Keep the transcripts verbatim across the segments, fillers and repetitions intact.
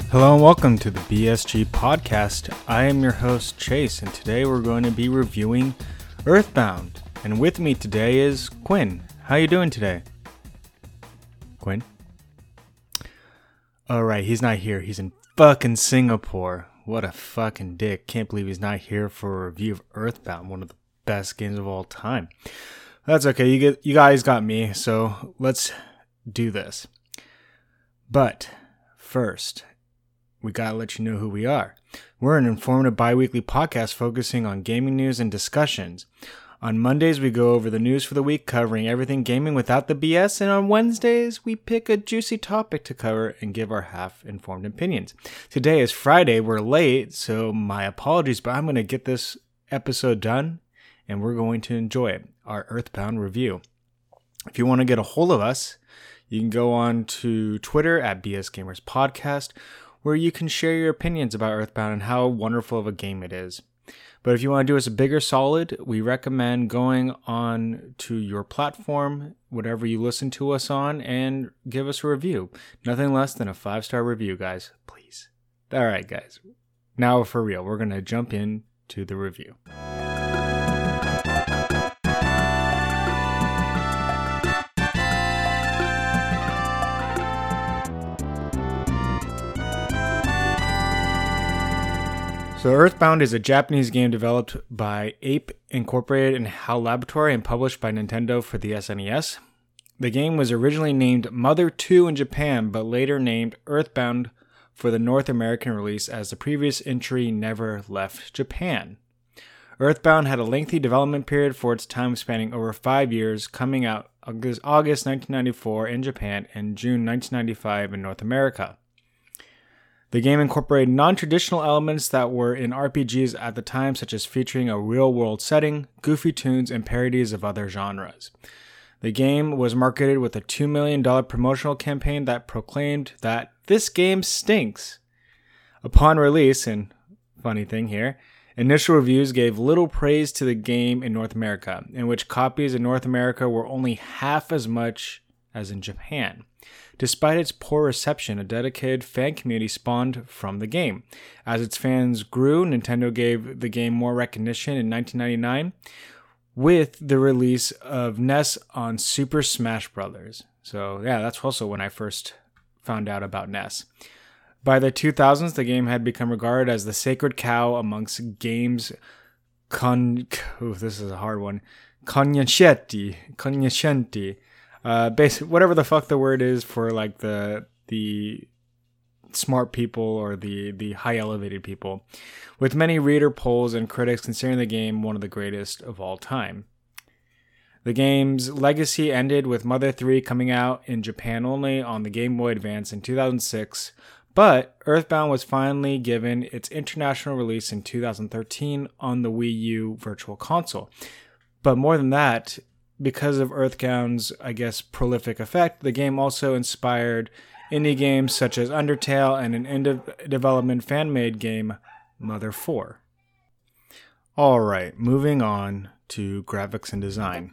Hello and welcome to the B S G podcast. I am your host Chase, and today we're going to be reviewing Earthbound. And with me today is Quinn. How you doing today? Quinn? Alright, he's not here. He's in fucking Singapore. What a fucking dick. Can't believe he's not here for a review of Earthbound, one of the best games of all time. That's okay. You get, you guys got me, so let's do this. But first, we gotta let you know who we are. We're an informative bi-weekly podcast focusing on gaming news and discussions. On Mondays, we go over the news for the week, covering everything gaming without the B S, and on Wednesdays, we pick a juicy topic to cover and give our half-informed opinions. Today is Friday, we're late, so my apologies, but I'm gonna get this episode done, and we're going to enjoy it, our Earthbound review. If you want to get a hold of us, you can go on to Twitter at B S Gamers Podcast, where you can share your opinions about Earthbound and how wonderful of a game it is. But if you want to do us a bigger solid, we recommend going on to your platform, whatever you listen to us on, and give us a review. Nothing less than a five-star review, guys. Please. All right, guys. Now for real, we're going to jump into the review. So Earthbound is a Japanese game developed by Ape Incorporated and HAL Laboratory and published by Nintendo for the S N E S. The game was originally named Mother two in Japan, but later named Earthbound for the North American release as the previous entry never left Japan. Earthbound had a lengthy development period for its time, spanning over five years, coming out August nineteen ninety-four in Japan and June nineteen ninety-five in North America. The game incorporated non-traditional elements that were in R P Gs at the time, such as featuring a real-world setting, goofy tunes, and parodies of other genres. The game was marketed with a two million dollars promotional campaign that proclaimed that this game stinks. Upon release, and funny thing here, initial reviews gave little praise to the game in North America, in which copies in North America were only half as much as in Japan. Despite its poor reception, a dedicated fan community spawned from the game. As its fans grew, Nintendo gave the game more recognition in nineteen ninety-nine with the release of N E S on Super Smash Bros. So yeah, that's also when I first found out about N E S. By the two thousands, the game had become regarded as the sacred cow amongst games con... Ooh, this is a hard one. Cognoscenti. Cognoscenti. Uh, basic, whatever the fuck the word is for like the the smart people or the, the high elevated people, with many reader polls and critics considering the game one of the greatest of all time. The game's legacy ended with Mother three coming out in Japan only on the Game Boy Advance in two thousand six, but Earthbound was finally given its international release in two thousand thirteen on the Wii U Virtual Console. But more than that, because of Earthbound's, I guess, prolific effect, the game also inspired indie games such as Undertale and an in-development fan-made game, Mother four. Alright, moving on to graphics and design.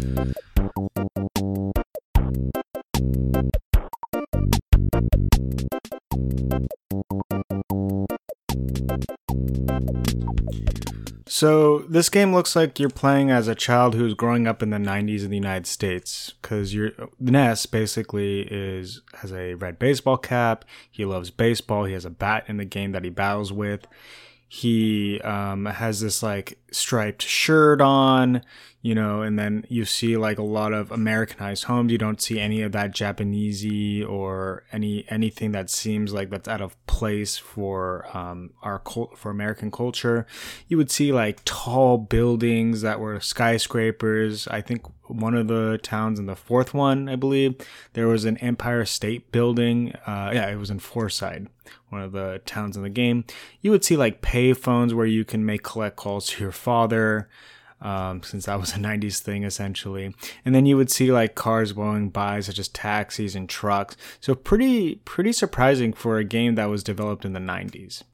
So this game looks like you're playing as a child who's growing up in the nineties in the United States, because your N E S basically is has a red baseball cap. He loves baseball. He has a bat in the game that he battles with. He um, has this like striped shirt on, you know, and then you see like a lot of Americanized homes. You don't see any of that Japanesey or any anything that seems like that's out of place for um, our for American culture. You would see like tall buildings that were skyscrapers. I think one of the towns in the fourth one, I believe, there was an Empire State Building. Uh, yeah, it was in Forsyth, one of the towns in the game. You would see like pay phones where you can make collect calls to your father, um, since that was a nineties thing essentially. And then you would see like cars going by, such as taxis and trucks. So pretty, pretty surprising for a game that was developed in the nineties.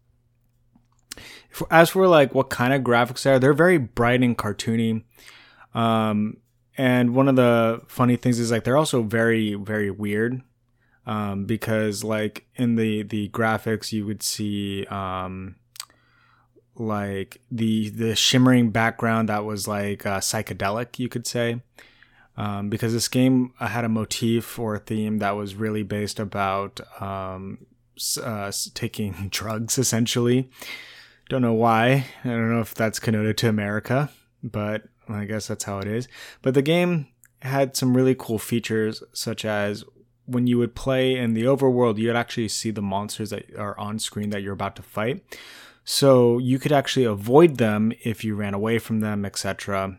As for like what kind of graphics they are, they're very bright and cartoony. Um, And one of the funny things is like they're also very, very weird. Um, because like in the, the graphics, you would see um, like the the shimmering background that was like uh, psychedelic, you could say. Um, because this game had a motif or a theme that was really based about um, uh, taking drugs, essentially. Don't know why. I don't know if that's connoted to America, but I guess that's how it is. But the game had some really cool features, such as when you would play in the overworld, you'd actually see the monsters that are on screen that you're about to fight. So you could actually avoid them if you ran away from them, et cetera.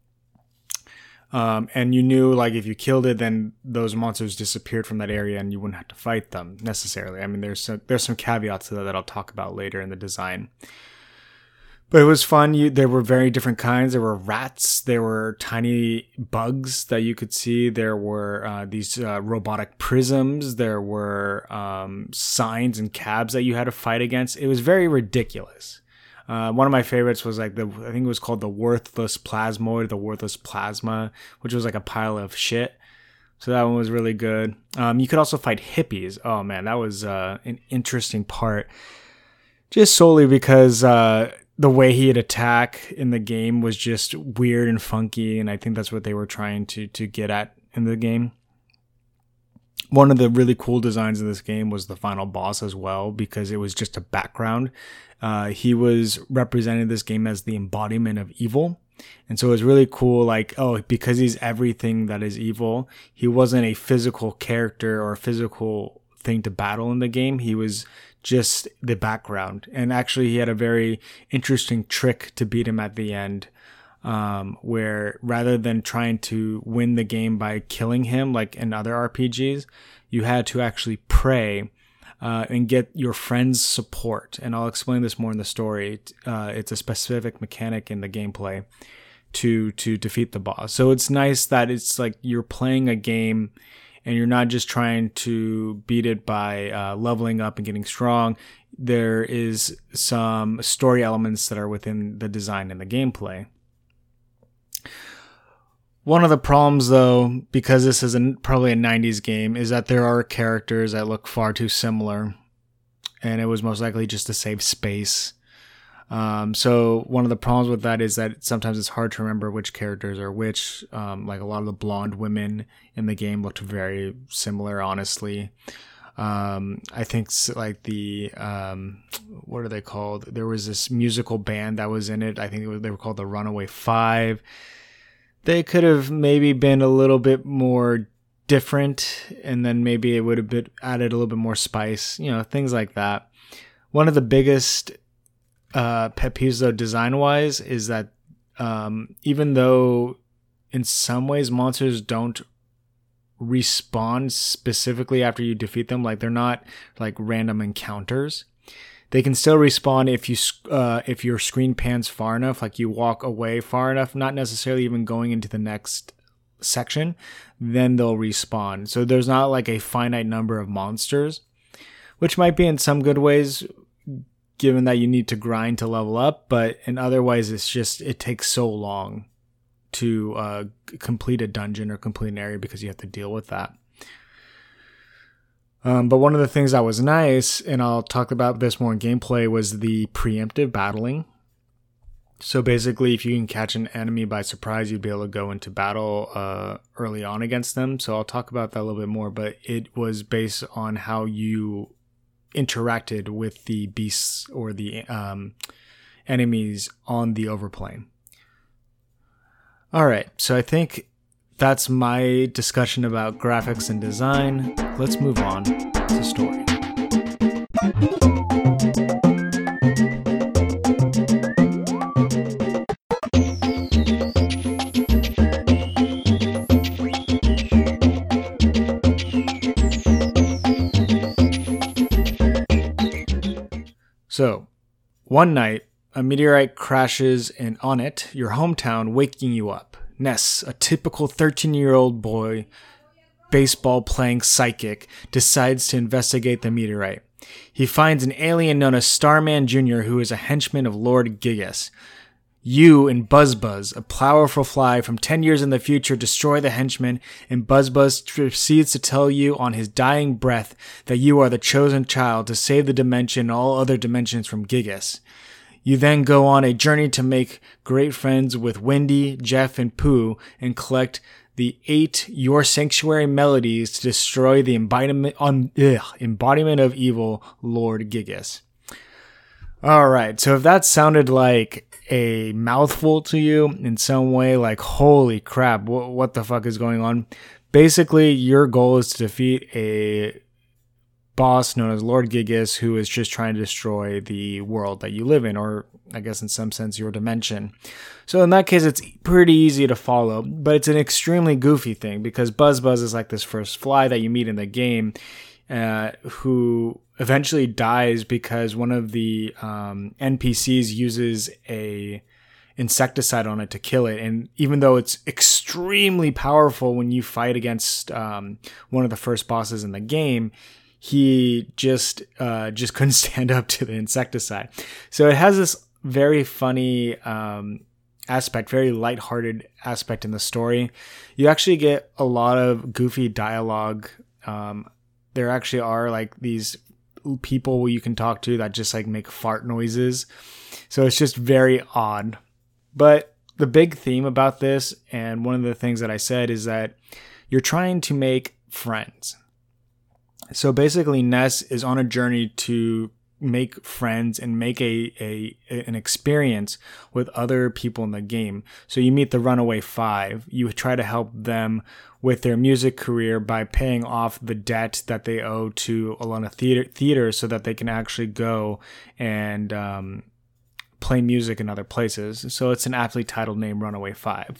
Um, and you knew, like, if you killed it, then those monsters disappeared from that area and you wouldn't have to fight them necessarily. I mean, there's some, there's some caveats to that that I'll talk about later in the design. But it was fun. You, there were very different kinds. There were rats. There were tiny bugs that you could see. There were uh, these uh, robotic prisms. There were um, signs and cabs that you had to fight against. It was very ridiculous. Uh, one of my favorites was like the, I think it was called the Worthless Plasmoid, the Worthless Plasma, which was like a pile of shit. So that one was really good. Um, you could also fight hippies. Oh man, that was uh, an interesting part. Just solely because uh, the way he'd attack in the game was just weird and funky, and I think that's what they were trying to to get at in the game. One of the really cool designs of this game was the final boss as well, because it was just a background. Uh, he was representing this game as the embodiment of evil. And so it was really cool, like, oh, because he's everything that is evil, he wasn't a physical character or a physical thing to battle in the game. He was just the background. And actually, he had a very interesting trick to beat him at the end. Um, where rather than trying to win the game by killing him like in other R P Gs, you had to actually pray uh, and get your friend's support. And I'll explain this more in the story. Uh, it's a specific mechanic in the gameplay to to defeat the boss. So it's nice that it's like you're playing a game and you're not just trying to beat it by uh, leveling up and getting strong. There is some story elements that are within the design and the gameplay. One of the problems, though, because this is a, probably a nineties game, is that there are characters that look far too similar, and it was most likely just to save space. Um, so one of the problems with that is that sometimes it's hard to remember which characters are which. Um, like a lot of the blonde women in the game looked very similar, honestly. Um, I think like the, um, what are they called? There was this musical band that was in it. I think it was, they were called the Runaway Five. They could have maybe been a little bit more different, and then maybe it would have been added a little bit more spice, you know, things like that. One of the biggest uh, pet peeves, though, design-wise, is that um, even though in some ways monsters don't respawn specifically after you defeat them, like they're not like random encounters, they can still respawn if you uh, if your screen pans far enough, like you walk away far enough, not necessarily even going into the next section, then they'll respawn. So there's not like a finite number of monsters, which might be in some good ways, given that you need to grind to level up, but in other ways it's just, it takes so long to uh, complete a dungeon or complete an area because you have to deal with that. Um, but one of the things that was nice, and I'll talk about this more in gameplay, was the preemptive battling. So basically, if you can catch an enemy by surprise, you'd be able to go into battle uh, early on against them. So I'll talk about that a little bit more, but it was based on how you interacted with the beasts or the um, enemies on the overplane. All right, so I think that's my discussion about graphics and design. Let's move on to story. So, one night, a meteorite crashes in on it, your hometown, waking you up. Ness, a typical thirteen-year-old boy, baseball-playing psychic, decides to investigate the meteorite. He finds an alien known as Starman Junior, who is a henchman of Lord Gigas. You and Buzzbuzz, a powerful fly from ten years in the future, destroy the henchmen, and Buzzbuzz proceeds to tell you on his dying breath that you are the chosen child to save the dimension and all other dimensions from Gigas. You then go on a journey to make great friends with Wendy, Jeff, and Pooh, and collect the eight Your Sanctuary melodies to destroy the embodiment, um, ugh, embodiment of evil, Lord Gigas. Alright, so if that sounded like a mouthful to you in some way, like, holy crap, wh- what the fuck is going on? Basically, your goal is to defeat a boss known as Lord Gigas, who is just trying to destroy the world that you live in, or I guess in some sense your dimension. So in that case, it's pretty easy to follow, but it's an extremely goofy thing because Buzzbuzz is like this first fly that you meet in the game, uh, who eventually dies because one of the um, N P Cs uses a insecticide on it to kill it. And even though it's extremely powerful when you fight against um, one of the first bosses in the game, he just uh, just couldn't stand up to the insecticide. So it has this very funny um, aspect, very lighthearted aspect in the story. You actually get a lot of goofy dialogue. Um, there actually are like these people you can talk to that just like make fart noises. So it's just very odd. But the big theme about this, and one of the things that I said, is that you're trying to make friends. So basically Ness is on a journey to make friends and make a, a an experience with other people in the game. So you meet the Runaway Five. You try to help them with their music career by paying off the debt that they owe to Alona Theater, theater so that they can actually go and um, play music in other places. So it's an aptly titled name, Runaway Five.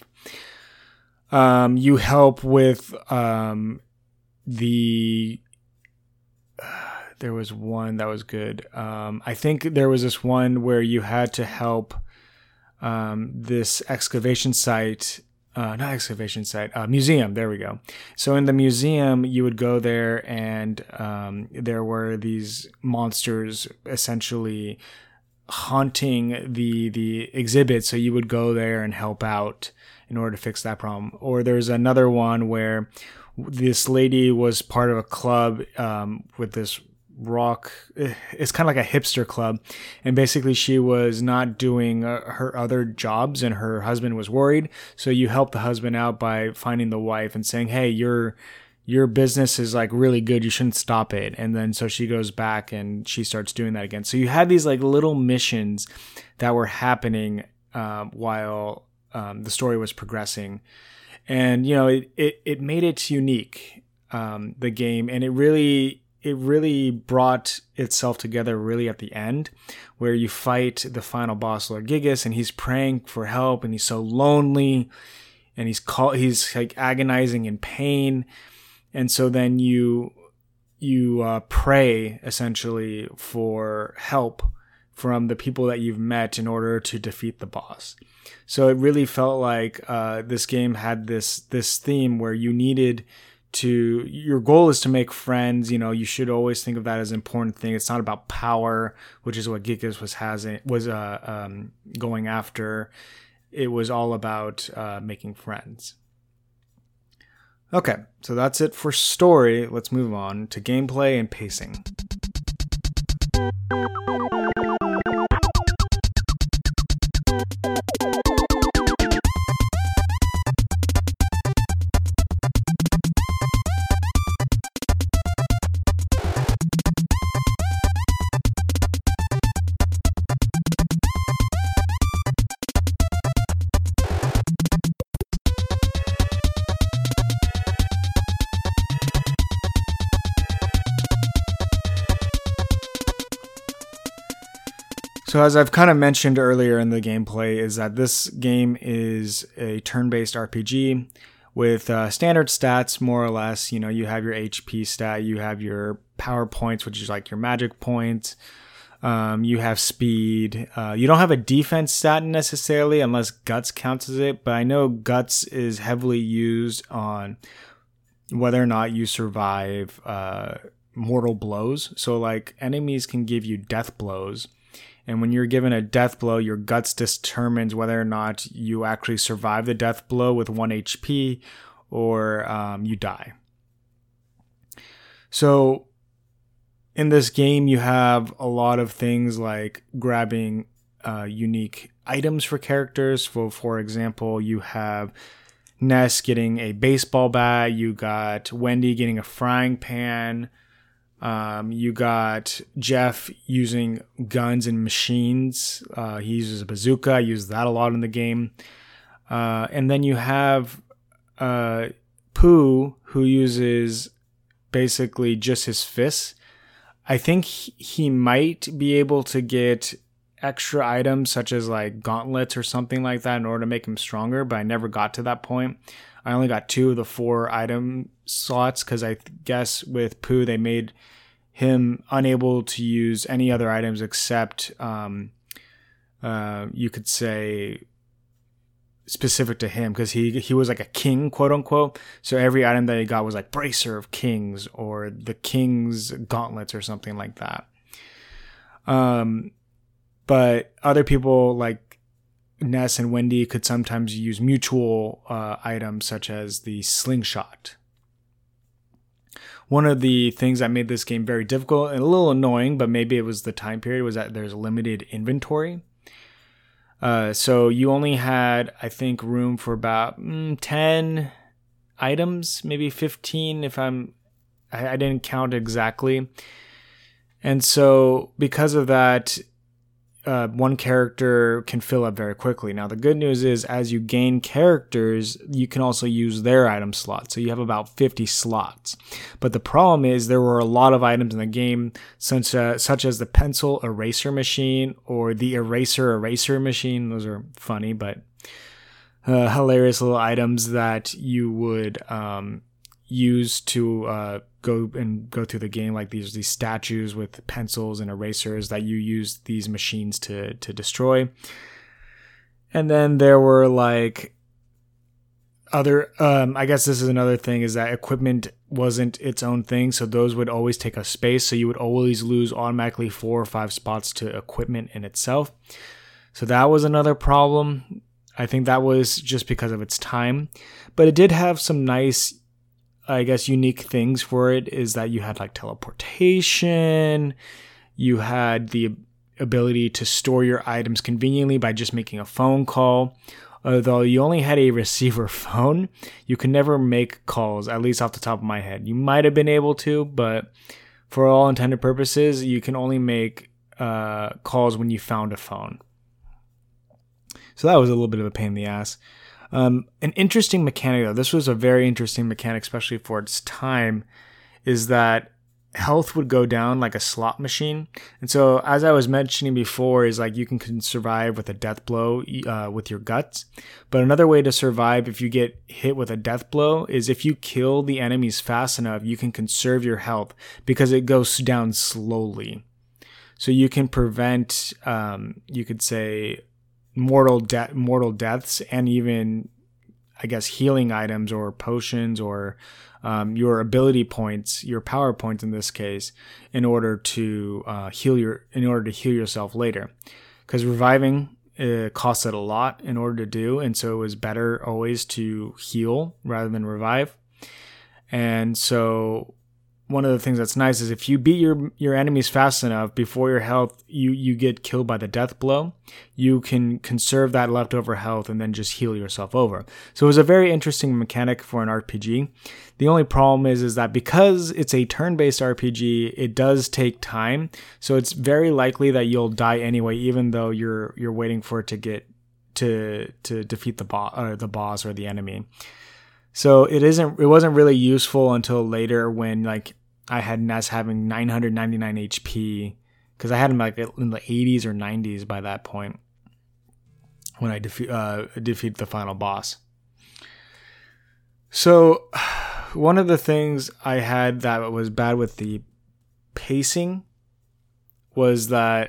Um, you help with um, the... Uh, there was one that was good. Um, I think there was this one where you had to help um, this excavation site, uh, not excavation site, uh, museum. There we go. So in the museum, you would go there and um, there were these monsters essentially haunting the the exhibit. So you would go there and help out in order to fix that problem. Or there's another one where this lady was part of a club um, with this rock. It's kind of like a hipster club. And basically she was not doing uh, her other jobs and her husband was worried. So you help the husband out by finding the wife and saying, hey, your your business is like really good. You shouldn't stop it. And then so she goes back and she starts doing that again. So you had these like little missions that were happening um, while um, the story was progressing. And, you know, it, it, it made it unique, um, the game. And it really, it really brought itself together really at the end where you fight the final boss, Lord Gigas, and he's praying for help and he's so lonely and he's call, he's like agonizing in pain. And so then you, you, uh, pray essentially for help from the people that you've met in order to defeat the boss. So it really felt like uh, this game had this this theme where you needed to, your goal is to make friends. You know, you should always think of that as an important thing. It's not about power, which is what Gigas was has was uh, um, going after. It was all about uh, making friends. Okay, so that's it for story. Let's move on to gameplay and pacing. So as I've kind of mentioned earlier in the gameplay is that this game is a turn-based R P G with uh, standard stats, more or less. You know, you have your H P stat, you have your power points, which is like your magic points. Um, you have speed. Uh, you don't have a defense stat necessarily unless Guts counts as it, but I know Guts is heavily used on whether or not you survive uh, mortal blows. So like enemies can give you death blows. And when you're given a death blow, your guts determines whether or not you actually survive the death blow with one H P or um, you die. So in this game, you have a lot of things like grabbing uh, unique items for characters. For, for example, you have Ness getting a baseball bat. You got Wendy getting a frying pan. Um, you got Jeff using guns and machines. Uh, he uses a bazooka. I use that a lot in the game. Uh, and then you have uh, Pooh, who uses basically just his fists. I think he might be able to get extra items such as like gauntlets or something like that in order to make him stronger, but I never got to that point. I only got two of the four item slots because I guess with Pooh they made him unable to use any other items except um, uh, you could say specific to him, because he he was like a king, quote unquote. So every item that he got was like Bracer of Kings or the King's Gauntlets or something like that. Um, but other people like Ness and Wendy could sometimes use mutual uh, items such as the slingshot. One of the things that made this game very difficult and a little annoying, but maybe it was the time period, was that there's limited inventory. Uh, so you only had, I think, room for about mm, ten items, maybe fifteen if I'm, I, I didn't count exactly. And so because of that, uh, one character can fill up very quickly. Now, the good news is as you gain characters, you can also use their item slots. So you have about fifty slots. But the problem is there were a lot of items in the game, such, uh, such as the pencil eraser machine or the eraser eraser machine. Those are funny, but uh, hilarious little items that you would um, use to uh, go and go through the game. Like these these statues with pencils and erasers that you use these machines to to destroy. And then there were like other um I guess this is another thing, is that equipment wasn't its own thing, so those would always take up space, so you would always lose automatically four or five spots to equipment in itself. So that was another problem. I think that was just because of its time, but it did have some nice, I guess, unique things for it, is that you had like teleportation, you had the ability to store your items conveniently by just making a phone call. Although you only had a receiver phone, you could never make calls, at least off the top of my head. You might have been able to, but for all intended purposes, you can only make uh, calls when you found a phone. So that was a little bit of a pain in the ass. Um, an interesting mechanic, though, this was a very interesting mechanic, especially for its time, is that health would go down like a slot machine. And so, as I was mentioning before, is like you can, can survive with a death blow uh, with your guts. But another way to survive if you get hit with a death blow is if you kill the enemies fast enough, you can conserve your health because it goes down slowly. So you can prevent, um, you could say, mortal de- mortal deaths, and even, I guess, healing items or potions or um, your ability points, your power points in this case, in order to uh, heal your in order to heal yourself later. Because reviving uh, costs it a lot in order to do, and so it was better always to heal rather than revive. And so one of the things that's nice is if you beat your your enemies fast enough before your health, you, you get killed by the death blow, you can conserve that leftover health and then just heal yourself over. So it was a very interesting mechanic for an R P G. The only problem is, is that because it's a turn-based R P G, it does take time. So it's very likely that you'll die anyway, even though you're you're waiting for it to get to to defeat the boss or the boss or the enemy. So it isn't. It wasn't really useful until later when like I had Ness having nine hundred ninety-nine H P, because I had him like in the eighties or nineties by that point when I defe- uh, defeated the final boss. So one of the things I had that was bad with the pacing was that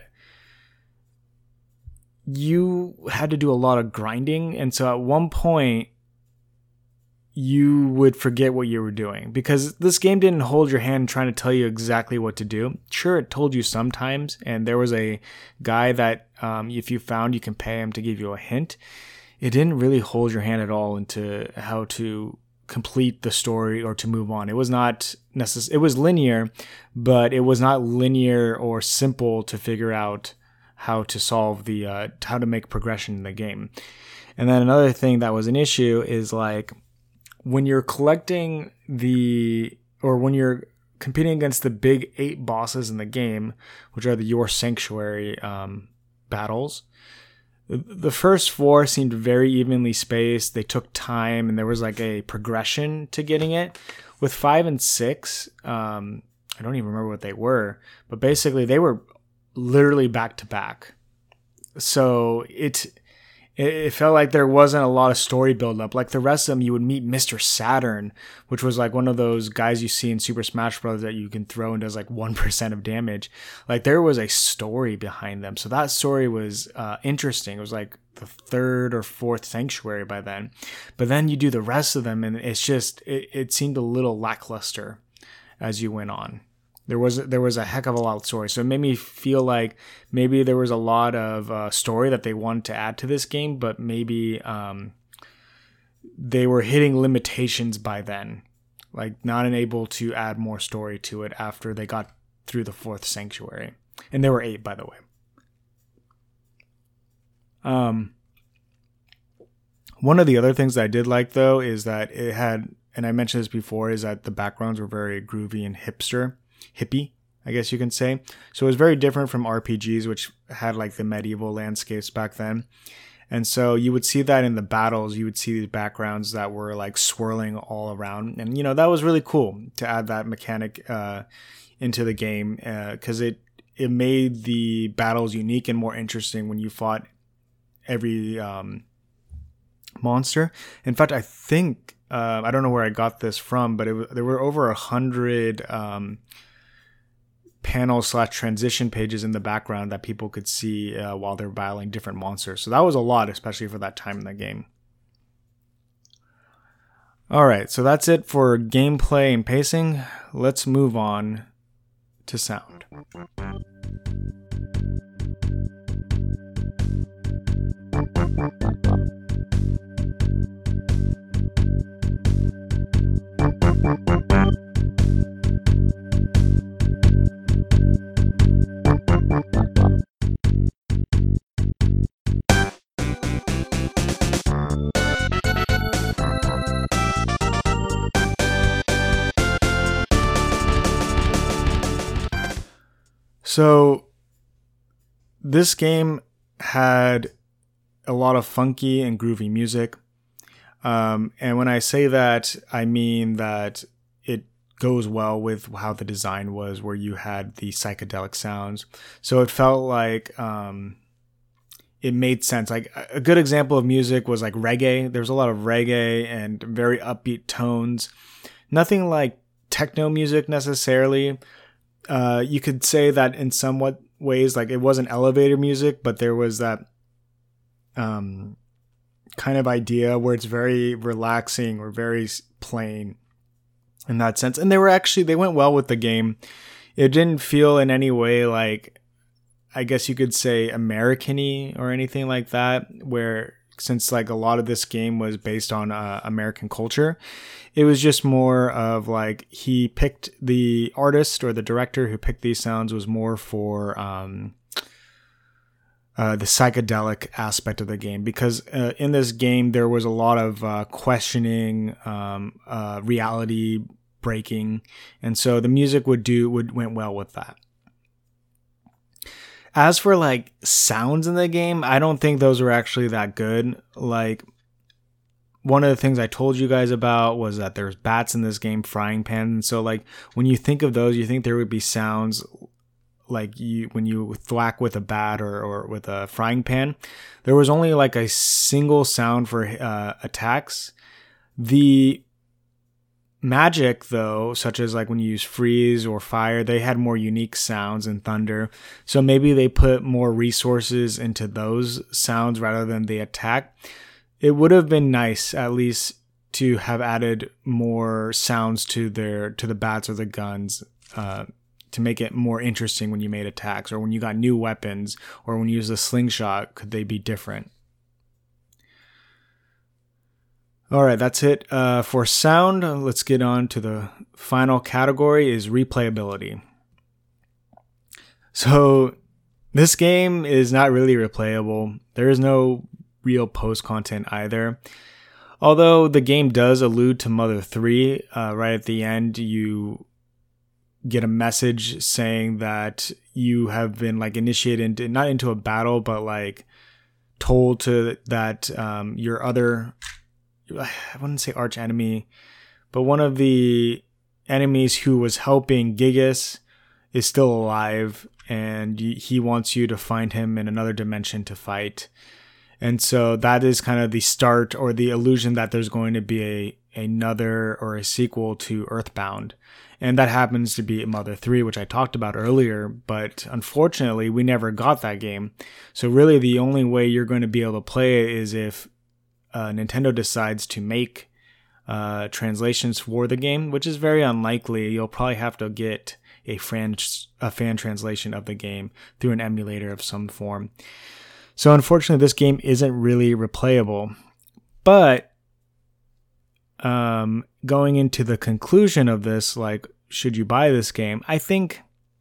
you had to do a lot of grinding, and so at one point, you would forget what you were doing, because this game didn't hold your hand trying to tell you exactly what to do. Sure, it told you sometimes, and there was a guy that um, if you found, you can pay him to give you a hint. It didn't really hold your hand at all into how to complete the story or to move on. It was not necess- It was linear, but it was not linear or simple to figure out how to solve the uh, how to make progression in the game. And then another thing that was an issue is like when you're collecting the or when you're competing against the big eight bosses in the game, which are the Your Sanctuary um, battles. The first four seemed very evenly spaced. They took time, and there was like a progression to getting it. With five and six, um, I don't even remember what they were, but basically they were literally back to back. So it it felt like there wasn't a lot of story build up. Like the rest of them, you would meet Mister Saturn, which was like one of those guys you see in Super Smash Bros. That you can throw and does like one percent of damage. Like there was a story behind them. So that story was uh, interesting. It was like the third or fourth Sanctuary by then. But then you do the rest of them and it's just, it, it seemed a little lackluster as you went on. There was there was a heck of a lot of story, so it made me feel like maybe there was a lot of uh, story that they wanted to add to this game, but maybe um, they were hitting limitations by then, like not able to add more story to it after they got through the fourth Sanctuary, and there were eight, by the way. Um, one of the other things that I did like though is that it had, and I mentioned this before, is that the backgrounds were very groovy and hipster. hippie, I guess you can say. So it was very different from R P Gs, which had like the medieval landscapes back then. And so you would see that in the battles, you would see these backgrounds that were like swirling all around. And, you know, that was really cool to add that mechanic uh, into the game because uh, it, it made the battles unique and more interesting when you fought every um, monster. In fact, I think, uh, I don't know where I got this from, but it, there were over a hundred um, panel slash transition pages in the background that people could see uh, while they're battling different monsters. So that was a lot, especially for that time in the game. All right, so that's it for gameplay and pacing. Let's move on to sound. So this game had a lot of funky and groovy music. Um, and when I say that, I mean that it goes well with how the design was, where you had the psychedelic sounds. So it felt like um, it made sense. Like a good example of music was like reggae. There's a lot of reggae and very upbeat tones. Nothing like techno music necessarily. Uh, you could say that in somewhat ways, like it wasn't elevator music, but there was that um, kind of idea where it's very relaxing or very plain in that sense. And they were actually, they went well with the game. It didn't feel in any way like, I guess you could say American-y or anything like that, where since like a lot of this game was based on uh, American culture, it was just more of like he picked the artist or the director who picked these sounds was more for um, uh, the psychedelic aspect of the game, because uh, in this game there was a lot of uh, questioning, um, uh, reality breaking, and so the music would do would went well with that. As for like sounds in the game, I don't think those were actually that good. Like one of the things I told you guys about was that there's bats in this game, frying pans. And so like when you think of those, you think there would be sounds like you when you thwack with a bat or, or with a frying pan. There was only like a single sound for uh, attacks. The magic, though, such as like when you use freeze or fire, they had more unique sounds and thunder. So maybe they put more resources into those sounds rather than the attack. It would have been nice at least to have added more sounds to their to the bats or the guns uh, to make it more interesting when you made attacks, or when you got new weapons, or when you use a slingshot, could they be different? All right, that's it uh, for sound. Let's get on to the final category, is replayability. So this game is not really replayable. There is no real post content either. Although the game does allude to Mother three, uh, right at the end, you get a message saying that you have been like initiated into, not into a battle, but like told to that um, your other, I wouldn't say arch enemy, but one of the enemies who was helping Gigas is still alive, and he wants you to find him in another dimension to fight. And so that is kind of the start, or the illusion that there's going to be a another or a sequel to Earthbound. And that happens to be Mother three, which I talked about earlier, but unfortunately we never got that game. So really the only way you're going to be able to play it is if uh, Nintendo decides to make uh, translations for the game, which is very unlikely. You'll probably have to get a fan, a fan translation of the game through an emulator of some form. So unfortunately, this game isn't really replayable. But um, going into the conclusion of this, like, should you buy this game? I think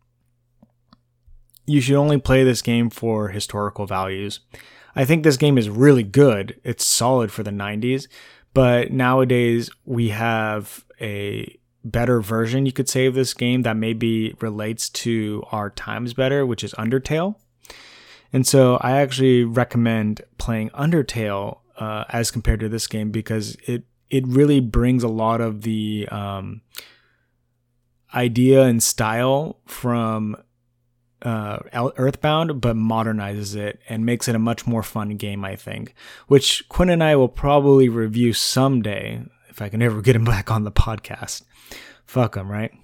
you should only play this game for historical values. I think this game is really good. It's solid for the nineties. But nowadays, we have a better version, you could say, of this game that maybe relates to our times better, which is Undertale. And so I actually recommend playing Undertale uh, as compared to this game, because it it really brings a lot of the um, idea and style from uh, Earthbound, but modernizes it and makes it a much more fun game, I think, which Quinn and I will probably review someday, if I can ever get him back on the podcast. Fuck him, right?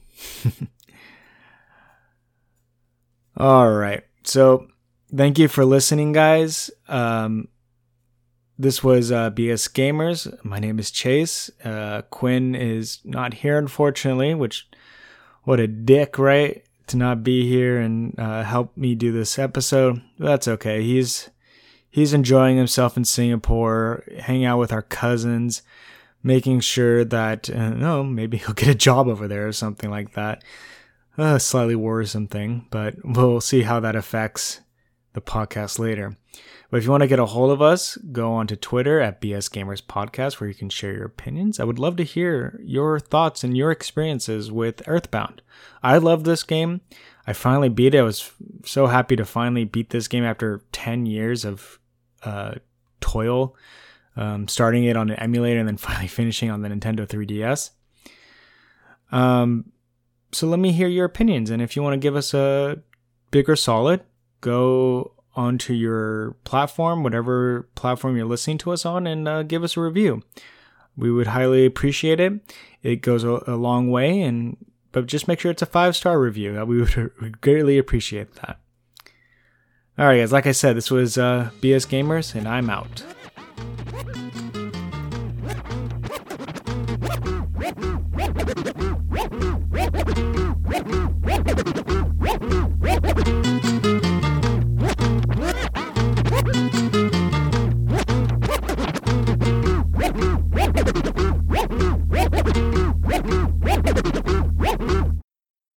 All right. So thank you for listening, guys. Um, this was uh, B S Gamers. My name is Chase. Uh, Quinn is not here, unfortunately, which, what a dick, right? To not be here and uh, help me do this episode. That's okay. He's he's enjoying himself in Singapore, hanging out with our cousins, making sure that, uh, no, maybe he'll get a job over there or something like that. A slightly worrisome thing, but we'll see how that affects the podcast later. But if you want to get a hold of us, go on to Twitter at B S Gamers Podcast, where you can share your opinions. I would love to hear your thoughts and your experiences with Earthbound. I love this game. I finally beat it. I was so happy to finally beat this game after ten years of uh, toil, um, starting it on an emulator and then finally finishing on the Nintendo three D S. Um, so let me hear your opinions. And if you want to give us a bigger solid, go onto your platform, whatever platform you're listening to us on, and uh, give us a review. We would highly appreciate it. It goes a, a long way, and but just make sure it's a five-star review. We would greatly appreciate that. All right, guys, like I said, this was uh, B S Gamers, and I'm out.